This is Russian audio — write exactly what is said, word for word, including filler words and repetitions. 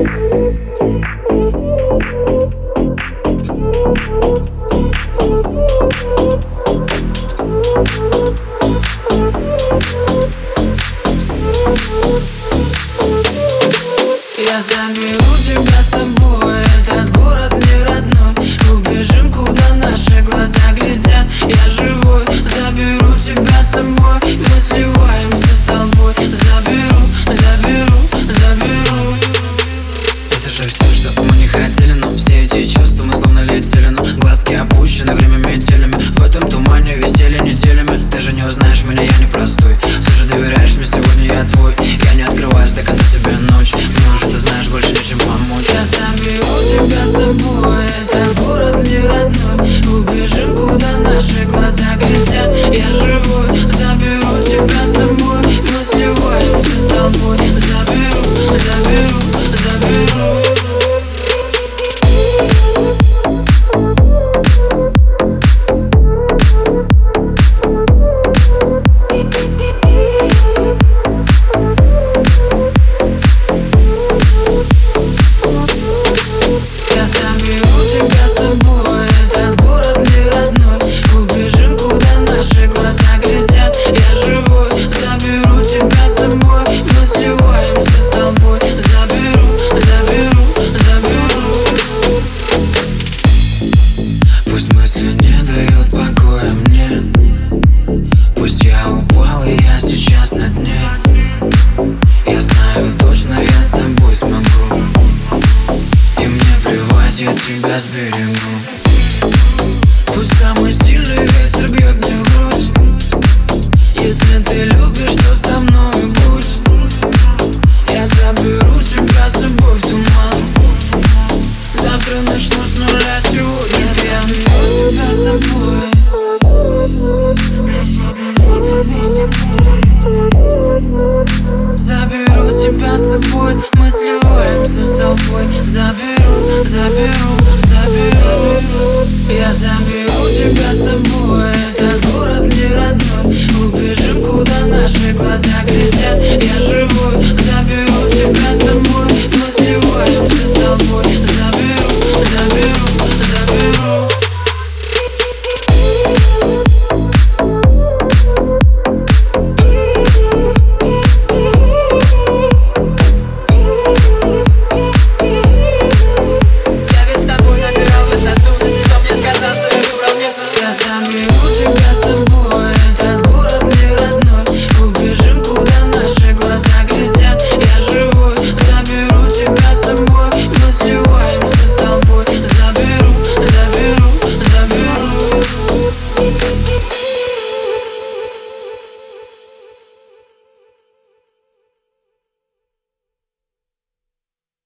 Я заберу тебя с собой, этот город не родной. Убежим, куда наши глаза глядят. Я живой, заберу тебя с собой. Мы сливаемся с толпой. Заберу, заберу, заберу. Это же все, что мы не хотели, но все эти чувства мы словно летели. Но глазки опущены, время метелями. В этом тумане висели неделями. Ты же не узнаешь меня, я не простой. Все же доверяешь мне, сегодня я твой. Я не открываюсь до конца тебе ночь. Мне уже, ты знаешь, больше нечем помочь. Я заберу тебя с собой, этот город не родной. Убежим, куда наши глаза глядят. Я живой, заберу тебя с собой. Мы сливаемся с толпой. Заберу, заберу, заберу. Пусть мысли не дают покоя мне. Пусть я упал и я сейчас на дне. Я знаю точно, я с тобой смогу. И мне плевать, я тебя сберегу.